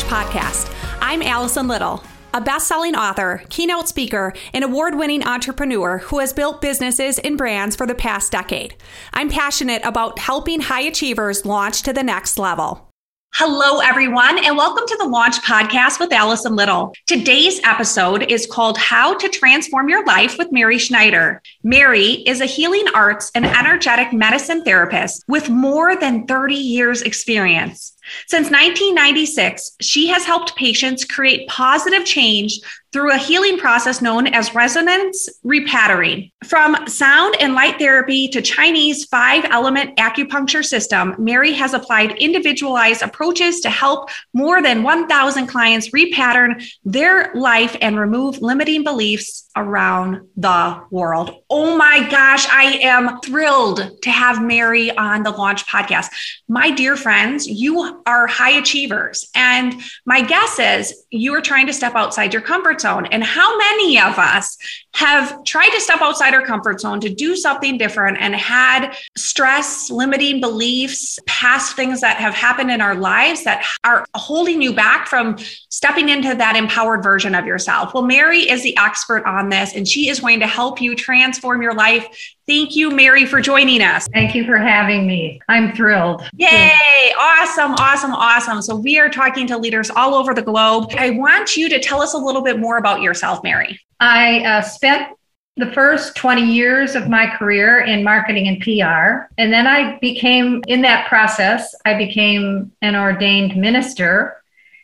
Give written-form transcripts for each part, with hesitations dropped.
Podcast. I'm Allison Little, a best-selling author, keynote speaker, and award-winning entrepreneur who has built businesses and brands for the past decade. I'm passionate about helping high achievers launch to the next level. Hello, everyone, and welcome to the Launch Podcast with Allison Little. Today's episode is called How to Transform Your Life with Mary Schneider. Mary is a healing arts and energetic medicine therapist with more than 30 years experience. Since 1996, she has helped patients create positive change through a healing process known as resonance repatterning. From sound and light therapy to Chinese 5-element acupuncture system, Mary has applied individualized approaches to help more than 1,000 clients repattern their life and remove limiting beliefs around the world. Oh my gosh, I am thrilled to have Mary on the Launch Podcast. My dear friends, you are high achievers. And my guess is you are trying to step outside your comfort zone. And how many of us have tried to step outside our comfort zone to do something different and had stress, limiting beliefs, past things that have happened in our lives that are holding you back from stepping into that empowered version of yourself? Well, Mary is the expert on this, and she is going to help you transform your life. Thank you, Mary, for joining us. Thank you for having me. I'm thrilled. Yay. Awesome. So we are talking to leaders all over the globe. I want you to tell us a little bit more about yourself, Mary. I spent the first 20 years of my career in marketing and PR. And then in that process, I became an ordained minister.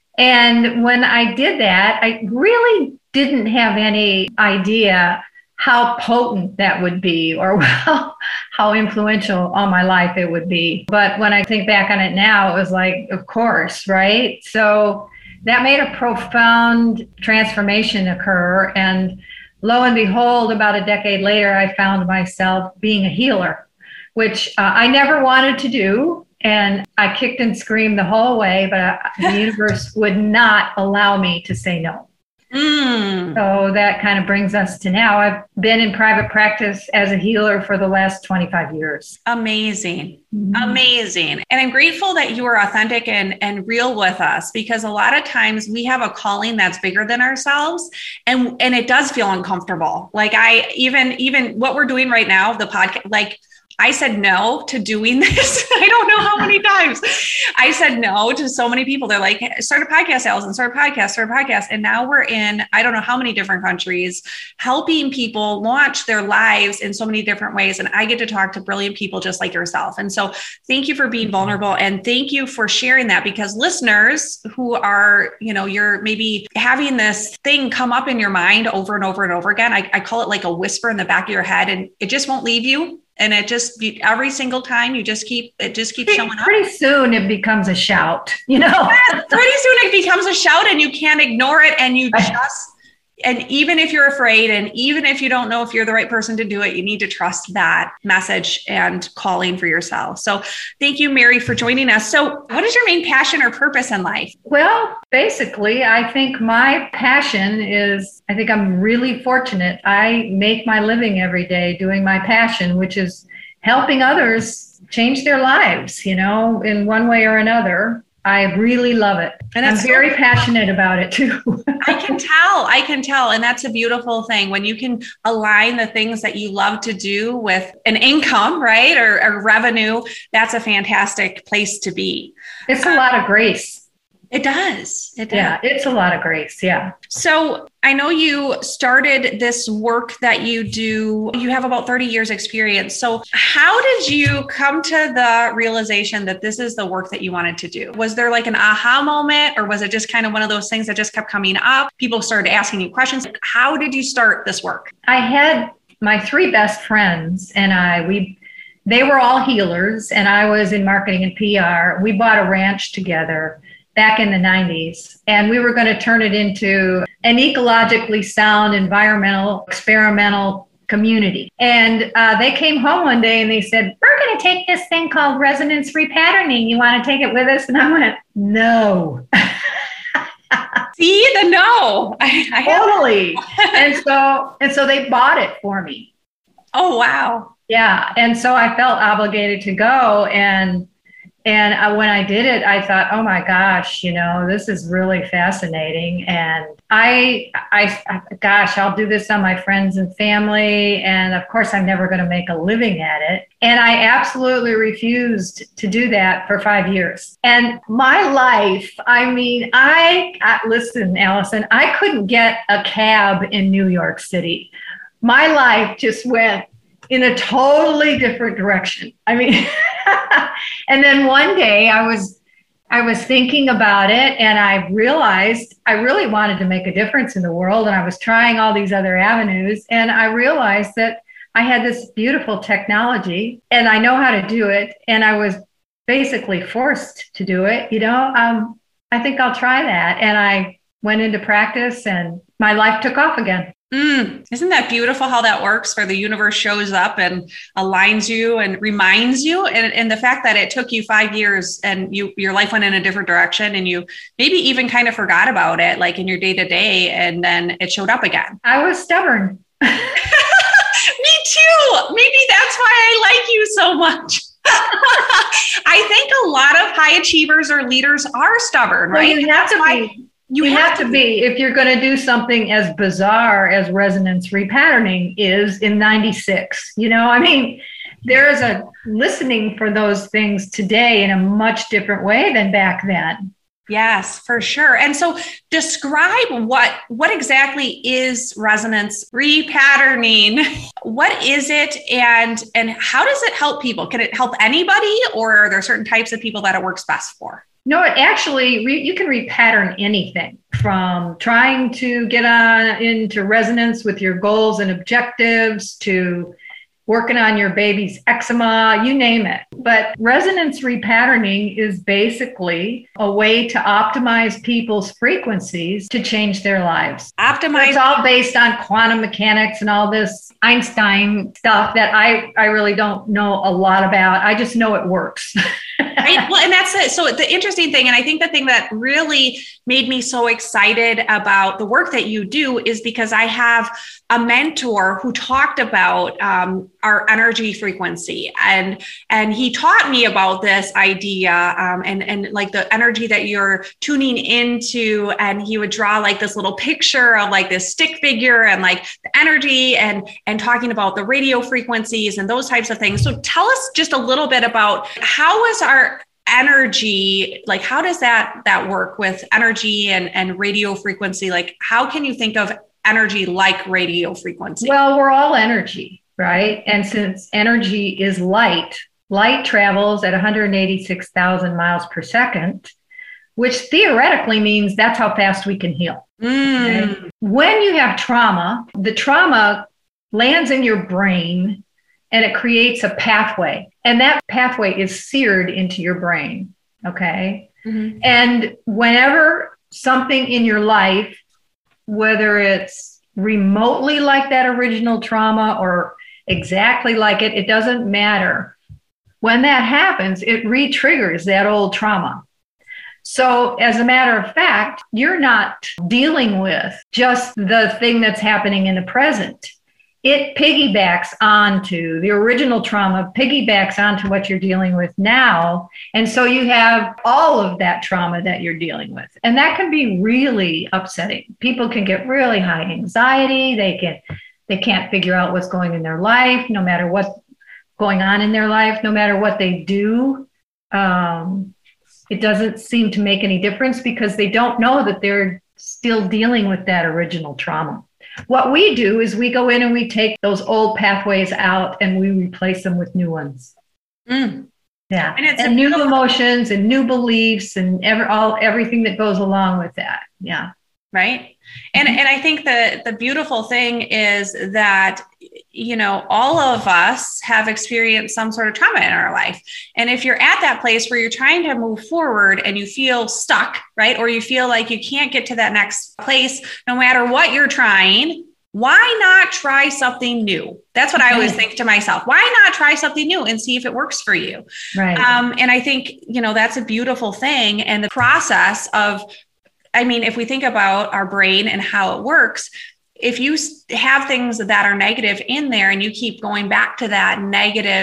And when I did that, I really didn't have any idea how potent that would be or how influential on my life it would be. But when I think back on it now, it was like, of course, right? So that made a profound transformation occur. And lo and behold, about a decade later, I found myself being a healer, which I never wanted to do. And I kicked and screamed the whole way, but the universe would not allow me to say no. So that kind of brings us to now. I've been in private practice as a healer for the last 25 years. Amazing. Amazing. And I'm grateful that you are authentic and real with us, because a lot of times we have a calling that's bigger than ourselves, and it does feel uncomfortable. Like even what we're doing right now, the podcast, like I said no to doing this. I don't know how many times I said no to so many people. They're like, start a podcast, Allison, start a podcast. And now we're in, I don't know how many different countries, helping people launch their lives in so many different ways. And I get to talk to brilliant people just like yourself. And so thank you for being vulnerable. And thank you for sharing that, because listeners who are, you're maybe having this thing come up in your mind over and over and over again. I call it like a whisper in the back of your head, and it just won't leave you. And it just, every single time it just keeps showing up. Pretty soon it becomes a shout, Yeah, pretty soon it becomes a shout, and you can't ignore it. And and even if you're afraid, and even if you don't know if you're the right person to do it, you need to trust that message and calling for yourself. So thank you, Mary, for joining us. So what is your main passion or purpose in life? Well, basically, I think my passion is, I think I'm really fortunate. I make my living every day doing my passion, which is helping others change their lives, in one way or another. I really love it. And I'm very passionate about it too. I can tell. And that's a beautiful thing when you can align the things that you love to do with an income, right? Or revenue. That's a fantastic place to be. It's a lot of grace. It does. Yeah, it's a lot of grace. Yeah. So I know you started this work that you do. You have about 30 years experience. So how did you come to the realization that this is the work that you wanted to do? Was there like an aha moment, or was it just kind of one of those things that just kept coming up? People started asking you questions. How did you start this work? I had my 3 best friends and they were all healers, and I was in marketing and PR. We bought a ranch together back in the 90s. And we were going to turn it into an ecologically sound, environmental, experimental community. And they came home one day and they said, we're going to take this thing called resonance repatterning. You want to take it with us? And I went, no. See, the no. Totally. and so they bought it for me. Oh, wow. Yeah. And so I felt obligated to go. And And when I did it, I thought, oh my gosh, this is really fascinating. And gosh, I'll do this on my friends and family. And of course, I'm never going to make a living at it. And I absolutely refused to do that for 5 years. And my life, listen, Allison, I couldn't get a cab in New York City. My life just went in a totally different direction. And then one day I was thinking about it, and I realized I really wanted to make a difference in the world, and I was trying all these other avenues, and I realized that I had this beautiful technology and I know how to do it, and I was basically forced to do it. I think I'll try that. And I went into practice and my life took off again. Isn't that beautiful how that works, where the universe shows up and aligns you and reminds you? And the fact that it took you 5 years and your life went in a different direction, and you maybe even kind of forgot about it, like in your day to day, and then it showed up again. I was stubborn. Me too. Maybe that's why I like you so much. I think a lot of high achievers or leaders are stubborn, right? Well, you have to be. You have to be if you're going to do something as bizarre as resonance repatterning is in 96. There is a listening for those things today in a much different way than back then. Yes, for sure. And so describe what exactly is resonance repatterning? What is it, and how does it help people? Can it help anybody, or are there certain types of people that it works best for? No, it actually, you can repattern anything from trying to get into resonance with your goals and objectives to working on your baby's eczema, you name it. But resonance repatterning is basically a way to optimize people's frequencies to change their lives. It's all based on quantum mechanics and all this Einstein stuff that I really don't know a lot about. I just know it works. Right. Well, and that's it. So the interesting thing, and I think the thing that really made me so excited about the work that you do is because I have a mentor who talked about our energy frequency, and he taught me about this idea and like the energy that you're tuning into, and he would draw like this little picture of like this stick figure and like the energy and talking about the radio frequencies and those types of things. So tell us just a little bit about how is our energy, like how does that work with energy and radio frequency? Like how can you think of energy like radio frequency? Well, we're all energy, right? And since energy is light travels at 186,000 miles per second, which theoretically means that's how fast we can heal. Okay? When you have trauma, the trauma lands in your brain and it creates a pathway. And that pathway is seared into your brain, okay? Mm-hmm. And whenever something in your life, whether it's remotely like that original trauma or exactly like it doesn't matter. When that happens, it re-triggers that old trauma. So as a matter of fact, you're not dealing with just the thing that's happening in the present. It piggybacks onto the original trauma, piggybacks onto what you're dealing with now. And so you have all of that trauma that you're dealing with. And that can be really upsetting. People can get really high anxiety. They can't figure out what's going in their life, no matter what's going on in their life, no matter what they do. It doesn't seem to make any difference because they don't know that they're still dealing with that original trauma. What we do is we go in and we take those old pathways out and we replace them with new ones. Yeah. And new emotions and new beliefs and everything that goes along with that. Yeah. Right. And I think the beautiful thing is that, all of us have experienced some sort of trauma in our life. And if you're at that place where you're trying to move forward and you feel stuck, right? Or you feel like you can't get to that next place, no matter what you're trying, why not try something new? That's what I always think to myself. Why not try something new and see if it works for you? Right. And I think, that's a beautiful thing. And the process of, if we think about our brain and how it works, if you have things that are negative in there and you keep going back to that negative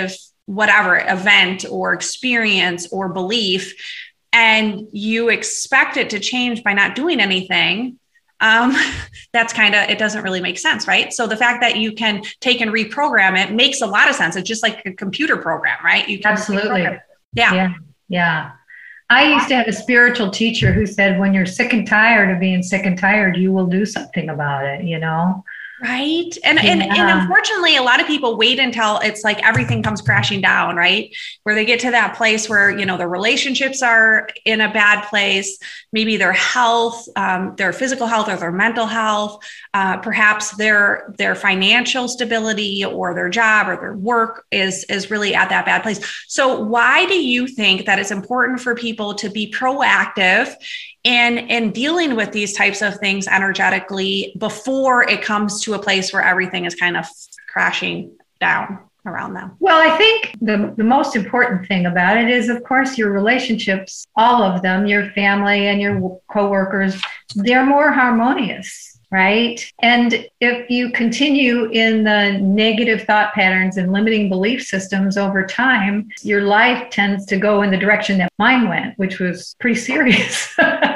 whatever event or experience or belief, and you expect it to change by not doing anything, that's it doesn't really make sense, right? So the fact that you can take and reprogram it makes a lot of sense. It's just like a computer program, right? You can absolutely. Yeah. I used to have a spiritual teacher who said, when you're sick and tired of being sick and tired, you will do something about it, Right. And unfortunately, a lot of people wait until it's like everything comes crashing down, right? Where they get to that place where, their relationships are in a bad place, maybe their health, their physical health or their mental health, perhaps their financial stability or their job or their work is really at that bad place. So why do you think that it's important for people to be proactive in dealing with these types of things energetically before it comes to a place where everything is kind of crashing down around them? Well, I think the most important thing about it is, of course, your relationships, all of them, your family and your coworkers, they're more harmonious, right? And if you continue in the negative thought patterns and limiting belief systems over time, your life tends to go in the direction that mine went, which was pretty serious.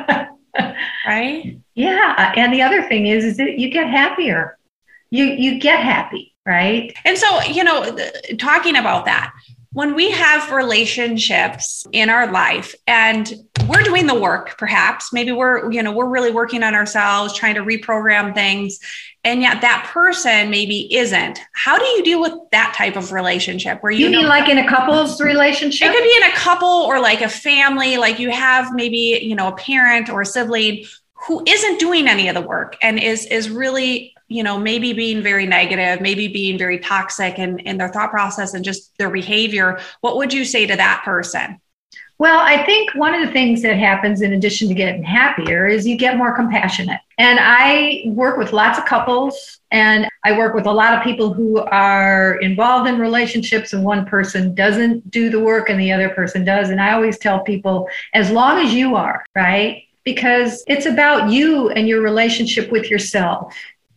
Right? Yeah. And the other thing is that you get happier. You get happy, right? And so, talking about that, when we have relationships in our life and we're doing the work, perhaps, maybe we're really working on ourselves, trying to reprogram things, and yet that person maybe isn't. How do you deal with that type of relationship where you mean like in a couple's relationship? It could be in a couple or like a family, like you have maybe, a parent or a sibling who isn't doing any of the work and is really, maybe being very negative, maybe being very toxic in their thought process and just their behavior. What would you say to that person? Well, I think one of the things that happens in addition to getting happier is you get more compassionate. And I work with lots of couples, and I work with a lot of people who are involved in relationships and one person doesn't do the work and the other person does. And I always tell people, as long as you are, right? Because it's about you and your relationship with yourself.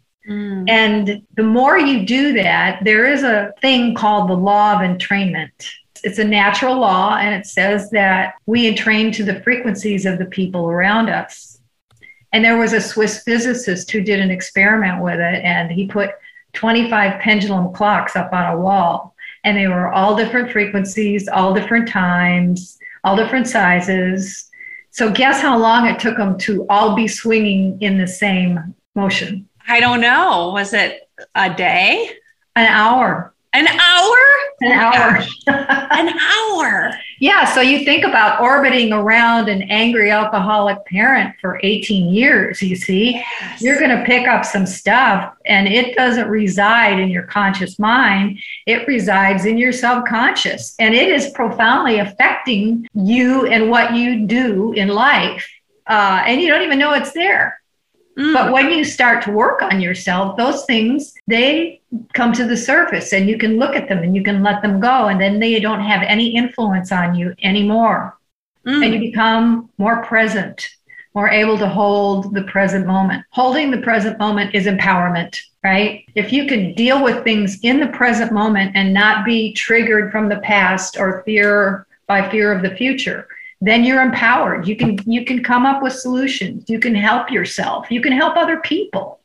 And the more you do that, there is a thing called the law of entrainment. It's a natural law, and it says that we entrain to the frequencies of the people around us. And there was a Swiss physicist who did an experiment with it, and he put 25 pendulum clocks up on a wall, and they were all different frequencies, all different times, all different sizes. So guess how long it took them to all be swinging in the same motion? I don't know. Was it a day? An hour. An hour? An hour. An hour. Yeah. So you think about orbiting around an angry alcoholic parent for 18 years, you see, yes. You're going to pick up some stuff, and it doesn't reside in your conscious mind. It resides in your subconscious, and it is profoundly affecting you and what you do in life. And you don't even know it's there. But when you start to work on yourself, those things, they come to the surface, and you can look at them and you can let them go. And then they don't have any influence on you anymore. And you become more present, more able to hold the present moment. Holding the present moment is empowerment, right? If you can deal with things in the present moment and not be triggered from the past or fear of the future, then you're empowered. You can come up with solutions. You can help yourself. You can help other people,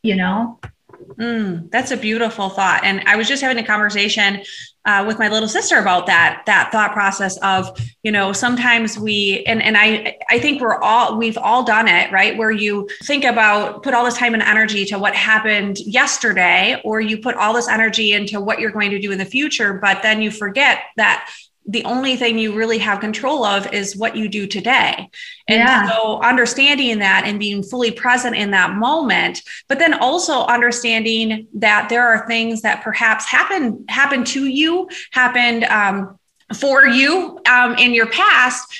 That's a beautiful thought. And I was just having a conversation with my little sister about that thought process of, sometimes I think we've all done it, right? Where you think about, put all this time and energy to what happened yesterday, or you put all this energy into what you're going to do in the future, but then you forget that the only thing you really have control of is what you do today. And so understanding that and being fully present in that moment, but then also understanding that there are things that perhaps happened to you, happened for you in your past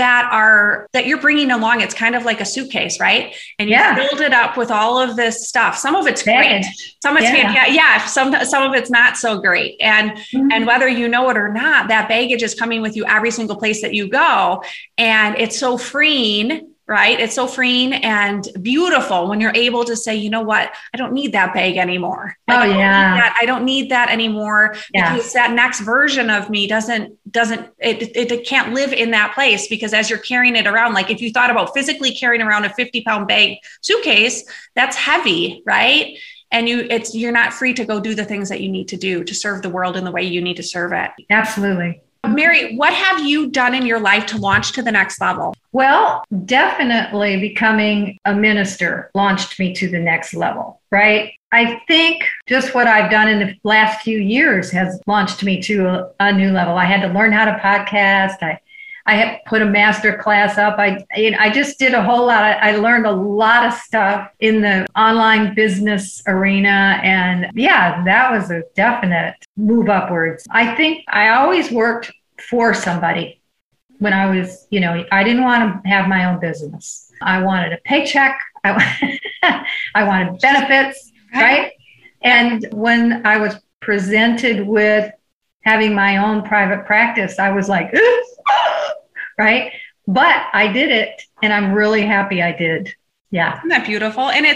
that you're bringing along. It's kind of like a suitcase, right? And you filled it up with all of this stuff. Some of it's great. Some of it's fantastic. Some of it's not so great. And whether you know it or not, that baggage is coming with you every single place that you go. And it's so freeing right? It's so freeing and beautiful when you're able to say, you know what, I don't need that bag anymore. Like, I don't need that anymore because that next version of me it can't live in that place, because as you're carrying it around, like if you thought about physically carrying around a 50-pound bag suitcase, that's heavy, right? And you're not free to go do the things that you need to do to serve the world in the way you need to serve it. Absolutely. Mary, what have you done in your life to launch to the next level? Well, definitely becoming a minister launched me to the next level, right? I think just what I've done in the last few years has launched me to a new level. I had to learn how to podcast. I have put a master class up. I just did a whole lot. I learned a lot of stuff in the online business arena. And yeah, that was a definite move upwards. I think I always worked for somebody when I was, I didn't want to have my own business. I wanted a paycheck. I wanted benefits, right? And when I was presented with having my own private practice, I was like, right? But I did it, and I'm really happy I did. Yeah. Isn't that beautiful? And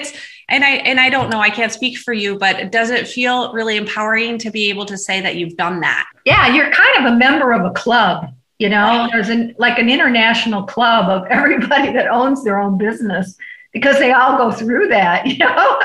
I don't know, I can't speak for you, but does it feel really empowering to be able to say that you've done that? Yeah, you're kind of a member of a club, There's an international club of everybody that owns their own business, because they all go through that, You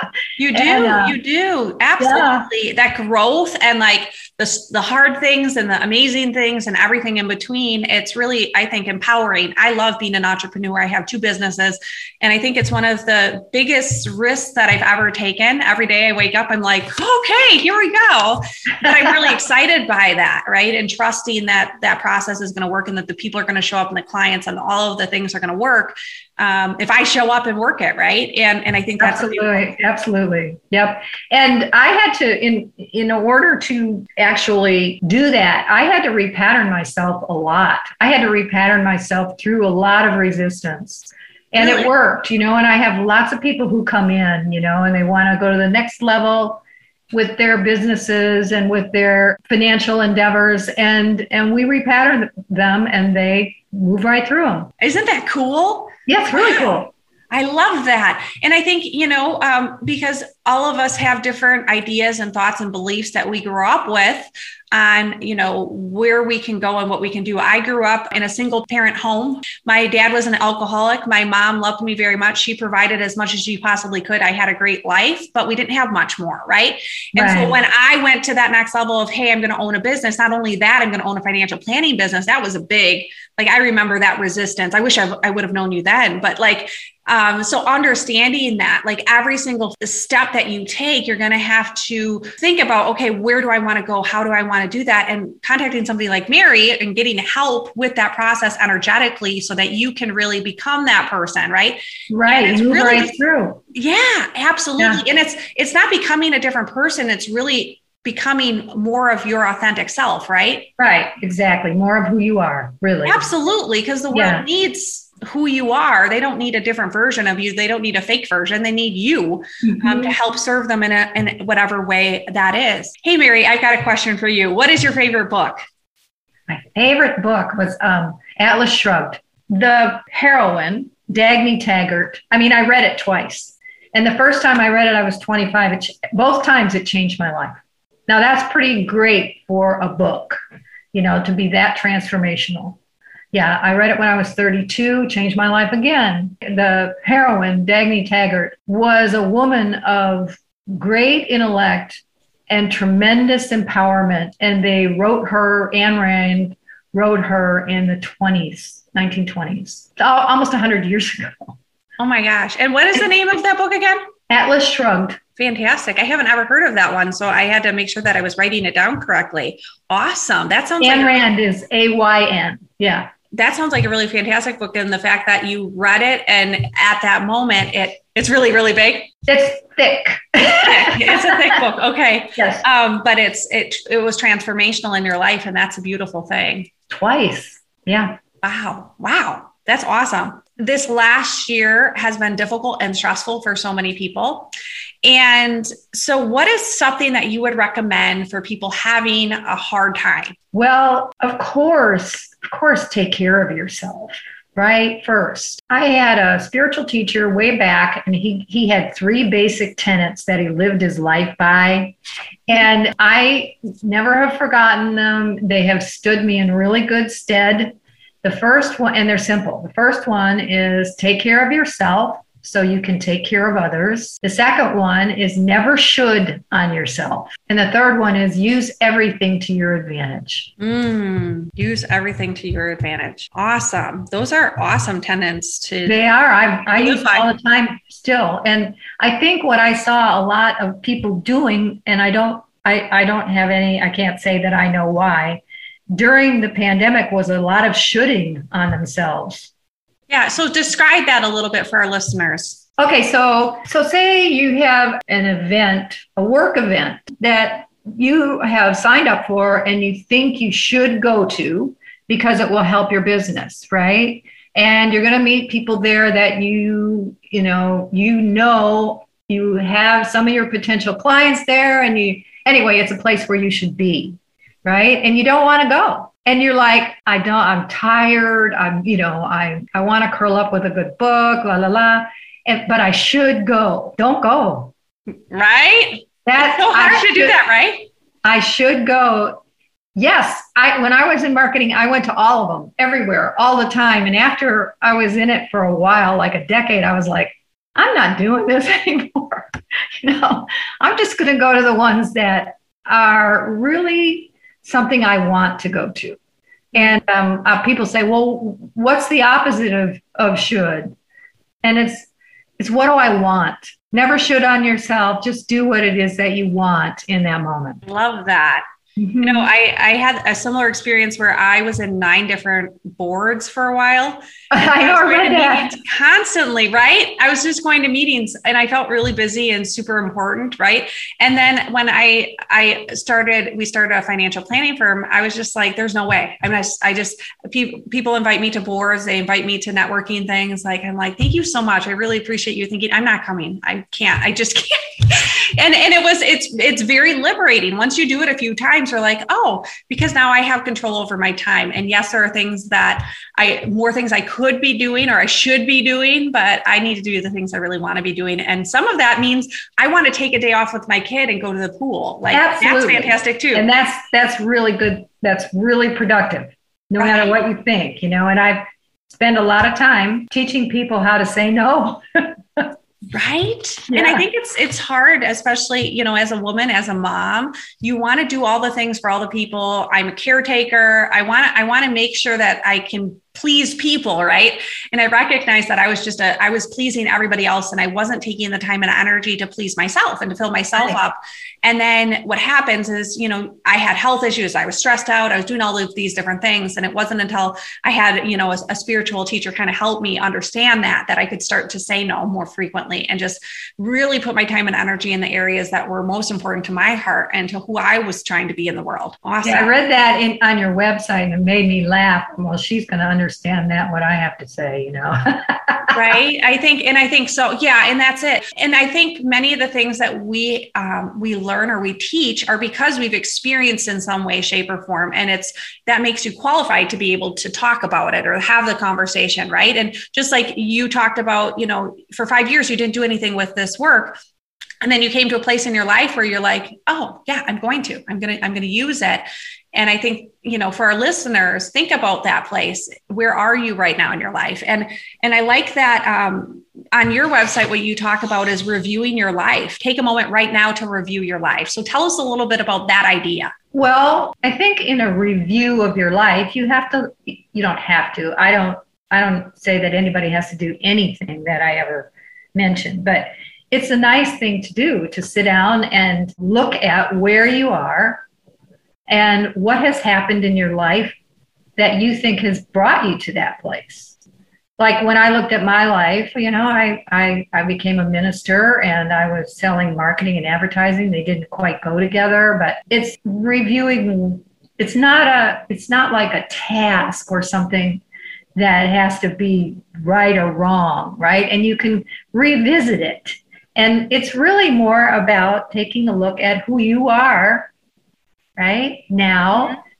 do, you do. Absolutely. Yeah. That growth and like the hard things and the amazing things and everything in between. It's really, I think, empowering. I love being an entrepreneur. I have 2 businesses, and I think it's one of the biggest risks that I've ever taken. Every day I wake up, I'm like, okay, here we go. But I'm really excited by that, right? And trusting that that process is going to work and that the people are going to show up and the clients and all of the things are going to work. If I show up and work it, right? And I think that's absolutely. Yep. And I had to, in order to actually do that, I had to repattern myself a lot. I had to repattern myself through a lot of resistance. And It worked, and I have lots of people who come in, and they want to go to the next level with their businesses and with their financial endeavors. And we repattern them and they move right through them. Isn't that cool? Yeah, it's really cool. I love that. And I think, because all of us have different ideas and thoughts and beliefs that we grew up with on, where we can go and what we can do. I grew up in a single parent home. My dad was an alcoholic. My mom loved me very much. She provided as much as she possibly could. I had a great life, but we didn't have much more, right? And so when I went to that next level of, hey, I'm going to own a business, not only that, I'm going to own a financial planning business. That was a big, I remember that resistance. I wish I would have known you then, but so understanding that, every single step that you take, you're going to have to think about, okay, where do I want to go? How do I want to do that? And contacting somebody like Mary and getting help with that process energetically so that you can really become that person, right? Right. And it's really right through. Yeah, absolutely. Yeah. And it's not becoming a different person. It's really becoming more of your authentic self, right? Right. Exactly. More of who you are, really. Absolutely. Because the world needs who you are. They don't need a different version of you. They don't need a fake version. They need you to help serve them in whatever way that is. Hey, Mary, I've got a question for you. What is your favorite book? My favorite book was Atlas Shrugged. The heroine, Dagny Taggart. I read it twice. And the first time I read it, I was 25. Both times it changed my life. Now that's pretty great for a book, to be that transformational. Yeah, I read it when I was 32, changed my life again. The heroine, Dagny Taggart, was a woman of great intellect and tremendous empowerment. And they wrote her, Ayn Rand wrote her in the 1920s, almost 100 years ago. Oh my gosh. And what is the name of that book again? Atlas Shrugged. Fantastic. I haven't ever heard of that one, so I had to make sure that I was writing it down correctly. Awesome. That sounds Ayn Rand is A-Y-N. Yeah. That sounds like a really fantastic book. And the fact that you read it and at that moment, it's really, really big. It's thick. It's a thick book. Okay. Yes. But it was transformational in your life. And that's a beautiful thing. Twice. Yeah. Wow. That's awesome. This last year has been difficult and stressful for so many people. And so what is something that you would recommend for people having a hard time? Well, of course, take care of yourself. right first. I had a spiritual teacher way back, and he had three basic tenets that he lived his life by. And I never have forgotten them. They have stood me in really good stead. The first one, and they're simple. The first one is take care of yourself so you can take care of others. The second one is never should on yourself. And the third one is use everything to your advantage. Use everything to your advantage. Awesome. Those are awesome tenets to. They are. I use them all the time still. And I think what I saw a lot of people doing, and I don't have any, I can't say that I know why, during the pandemic was a lot of shoulding on themselves. Yeah. So describe that a little bit for our listeners. Okay. So say you have an event, a work event that you have signed up for and you think you should go to because it will help your business, right? And you're going to meet people there that you have some of your potential clients there, and anyway, it's a place where you should be, right? And you don't want to go. And you're like, I'm tired. I want to curl up with a good book, la, la, la. But I should go. Don't go. Right? It's so hard to do that, right? I should go. Yes. When I was in marketing, I went to all of them, everywhere, all the time. And after I was in it for a while, like a decade, I was like, I'm not doing this anymore. I'm just going to go to the ones that are really something I want to go to. And people say, well, what's the opposite of should? And it's what do I want? Never should on yourself. Just do what it is that you want in that moment. Love that. Mm-hmm. I had a similar experience where I was in 9 different boards for a while. I know, I read that. Constantly, right? I was just going to meetings and I felt really busy and super important, right? And then when we started a financial planning firm, I was just like, there's no way. People invite me to boards, they invite me to networking things. I'm like, thank you so much. I really appreciate you thinking. I'm not coming. I just can't. And it's very liberating. Once you do it a few times, you're like, oh, because now I have control over my time. And yes, there are things more things I could be doing or I should be doing, but I need to do the things I really want to be doing. And some of that means I want to take a day off with my kid and go to the pool. Absolutely. That's fantastic too. And that's really good. That's really productive, no matter what you think, and I've spent a lot of time teaching people how to say no. Right. Yeah. And I think it's hard, especially, as a woman, as a mom, you want to do all the things for all the people. I'm a caretaker. I want to make sure that I can please people. Right. And I recognized that I was pleasing everybody else and I wasn't taking the time and energy to please myself and to fill myself up. And then what happens is, I had health issues. I was stressed out. I was doing all of these different things. And it wasn't until I had, a spiritual teacher kind of help me understand that I could start to say no more frequently and just really put my time and energy in the areas that were most important to my heart and to who I was trying to be in the world. Awesome. Yeah, I read that on your website and it made me laugh. Well, she's going to understand that, what I have to say, Right. I think so. Yeah. And that's it. And I think many of the things that we learn or we teach are because we've experienced in some way, shape, or form. And that makes you qualified to be able to talk about it or have the conversation. Right. And just like you talked about, for 5 years, you didn't do anything with this work. And then you came to a place in your life where you're like, oh yeah, I'm going to use it. And I think, for our listeners, think about that place. Where are you right now in your life? And I like that on your website, what you talk about is reviewing your life. Take a moment right now to review your life. So tell us a little bit about that idea. Well, I think in a review of your life, you don't have to. I don't say that anybody has to do anything that I ever mentioned, but it's a nice thing to do, to sit down and look at where you are and what has happened in your life that you think has brought you to that place. Like when I looked at my life, I became a minister and I was selling marketing and advertising. They didn't quite go together, but it's reviewing. It's not like a task or something that has to be right or wrong, right? And you can revisit it. And it's really more about taking a look at who you are right now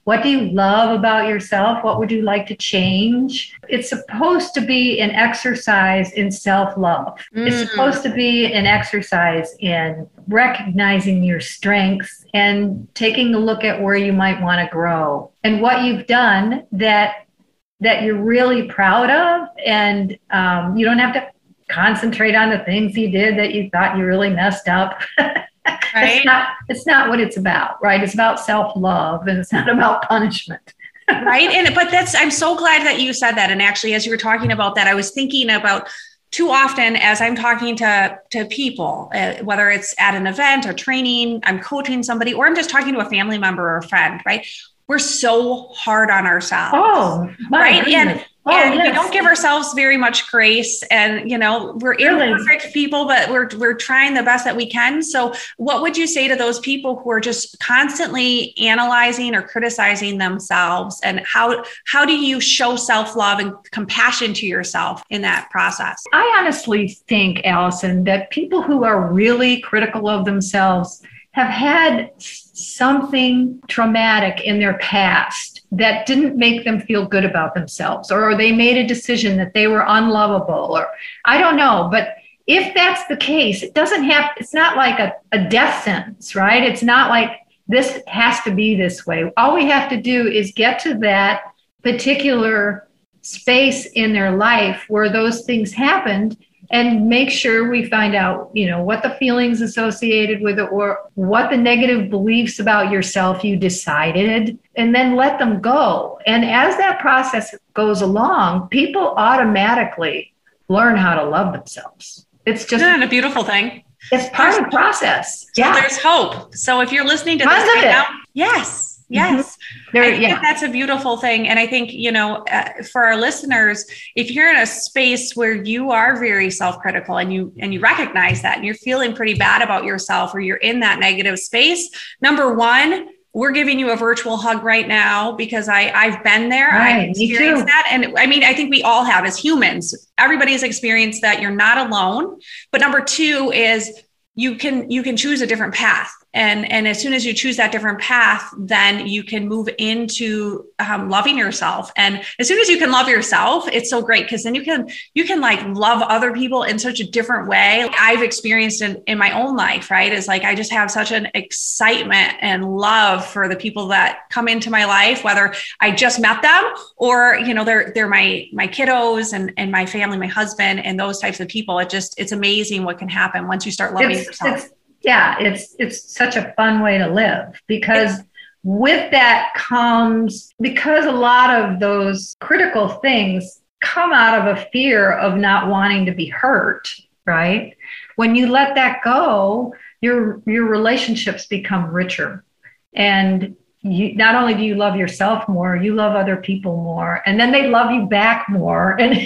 What do you love about yourself? What would you like to change? It's supposed to be an exercise in self-love. It's supposed to be an exercise in recognizing your strengths and taking a look at where you might want to grow and what you've done that you're really proud of. And you don't have to concentrate on the things you did that you thought you really messed up. Right? It's not what it's about, right? It's about self-love, and it's not about punishment. Right. I'm so glad that you said that. And actually, as you were talking about that, I was thinking about too often as I'm talking to people, whether it's at an event or training, I'm coaching somebody, or I'm just talking to a family member or a friend, right? We're so hard on ourselves. Oh, my goodness. And we don't give ourselves very much grace, and we're imperfect people, but we're trying the best that we can. So what would you say to those people who are just constantly analyzing or criticizing themselves, and how do you show self-love and compassion to yourself in that process? I honestly think, Allison, that people who are really critical of themselves have had something traumatic in their past that didn't make them feel good about themselves, or they made a decision that they were unlovable, or I don't know. But if that's the case, it's not like a death sentence, right? It's not like this has to be this way. All we have to do is get to that particular space in their life where those things happened, and make sure we find out, what the feelings associated with it, or what the negative beliefs about yourself you decided, and then let them go. And as that process goes along, people automatically learn how to love themselves. It's just a beautiful thing. It's part of the process. Yeah. So there's hope. So if you're listening to this right now, yes. Mm-hmm. I think that's a beautiful thing. And I think, for our listeners, if you're in a space where you are very self-critical and you recognize that, and you're feeling pretty bad about yourself, or you're in that negative space, number one, we're giving you a virtual hug right now, because I've been there. Right, I've experienced that. And I think we all have as humans. Everybody's experienced that. You're not alone. But number two is you can choose a different path. And as soon as you choose that different path, then you can move into loving yourself. And as soon as you can love yourself, it's so great, because then you can like love other people in such a different way. I've experienced in my own life, right? Is like, I just have such an excitement and love for the people that come into my life, whether I just met them or, they're my kiddos and my family, my husband, and those types of people. It's amazing what can happen once you start loving yourself. It's such a fun way to live, because with that comes, because a lot of those critical things come out of a fear of not wanting to be hurt, right? When you let that go, your relationships become richer. And not only do you love yourself more, you love other people more, and then they love you back more. And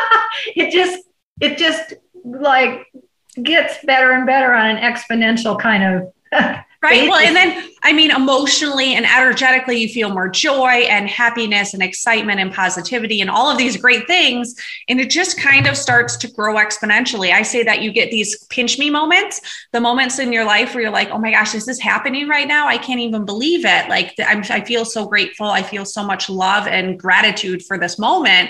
it just like gets better and better on an exponential kind of right. Well, and then, emotionally and energetically, you feel more joy and happiness and excitement and positivity and all of these great things. And it just kind of starts to grow exponentially. I say that you get these pinch me moments, the moments in your life where you're like, oh my gosh, is this happening right now? I can't even believe it. Like, I feel so grateful. I feel so much love and gratitude for this moment.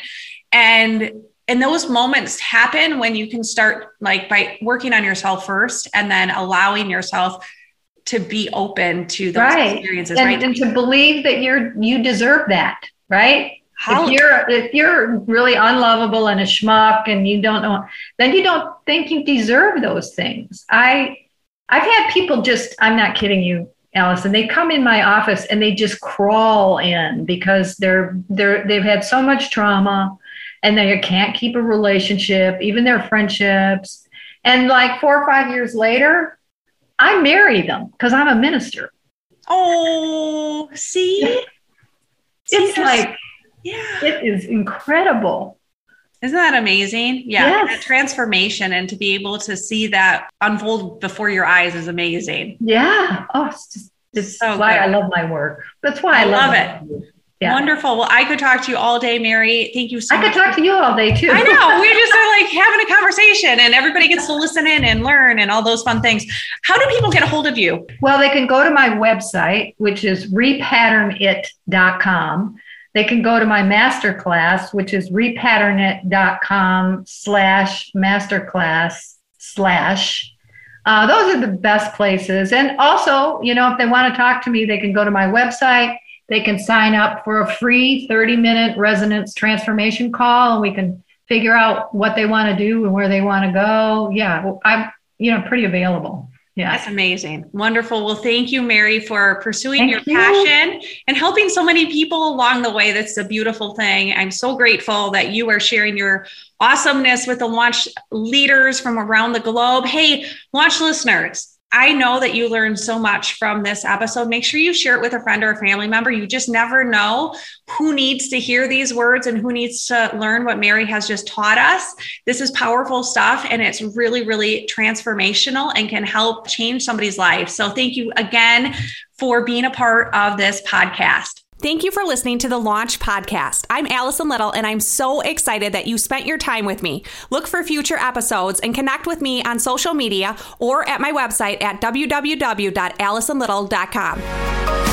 And those moments happen when you can start by working on yourself first, and then allowing yourself to be open to those experiences, right? And to believe that you deserve that, right? If you're really unlovable and a schmuck and you don't know, then you don't think you deserve those things. I've had people I'm not kidding you, Allison, they come in my office and they just crawl in because they've had so much trauma. And they can't keep a relationship, even their friendships. And like 4 or 5 years later, I marry them because I'm a minister. Oh, see? It is incredible. Isn't that amazing? Yeah. Yes. That transformation, and to be able to see that unfold before your eyes is amazing. Yeah. Oh, it's so why good. I love my work. That's why I love it. Yeah. Wonderful. Well, I could talk to you all day, Mary. Thank you so much. I could talk to you all day too. I know. We just are like having a conversation and everybody gets to listen in and learn and all those fun things. How do people get a hold of you? Well, they can go to my website, which is repatternit.com. They can go to my masterclass, which is repatternit.com/masterclass/. Those are the best places. And also, if they want to talk to me, they can go to my website. They can sign up for a free 30-minute resonance transformation call, and we can figure out what they want to do and where they want to go. Yeah, I'm, pretty available. Yeah. That's amazing. Wonderful. Well, thank you, Mary, for pursuing your passion and helping so many people along the way. That's a beautiful thing. I'm so grateful that you are sharing your awesomeness with the launch leaders from around the globe. Hey, launch listeners, I know that you learned so much from this episode. Make sure you share it with a friend or a family member. You just never know who needs to hear these words and who needs to learn what Mary has just taught us. This is powerful stuff, and it's really, really transformational and can help change somebody's life. So thank you again for being a part of this podcast. Thank you for listening to the Launch Podcast. I'm Allison Little, and I'm so excited that you spent your time with me. Look for future episodes and connect with me on social media or at my website at www.allisonlittle.com.